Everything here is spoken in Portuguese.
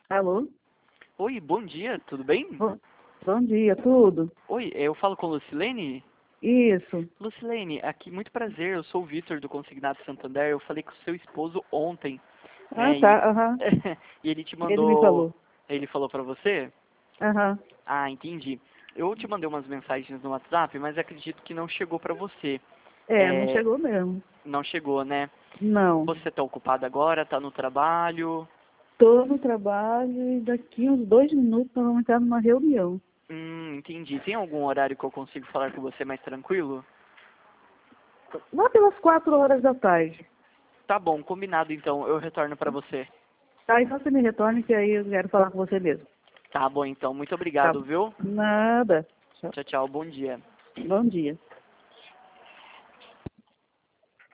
Alô? Oi, bom dia, tudo bem? Bom dia, tudo? Oi, eu falo com Lucilene? Isso. Lucilene, aqui, muito prazer, eu sou o Vitor do Consignado Santander, eu falei com o seu esposo ontem, Ah, né, e, tá, aham. e ele te Ele me mandou, falou. ele falou pra você? Aham. Ah, entendi. Eu te mandei umas mensagens no WhatsApp, mas acredito que não chegou pra você. É, não É, chegou mesmo. não chegou, né? Não. Você tá ocupado agora, tá no trabalho? Tô no trabalho e daqui uns 2 minutos nós vamos entrar numa reunião. Entendi. Tem algum horário que eu consigo falar com você mais tranquilo? Lá pelas 4 horas da tarde. Tá bom, combinado então, eu retorno pra você. Tá, então você me retorne que aí eu quero falar com você mesmo. Tá bom, então. Muito Tá. obrigado, viu? Nada. Tchau. Tchau, tchau. Bom dia. Bom dia.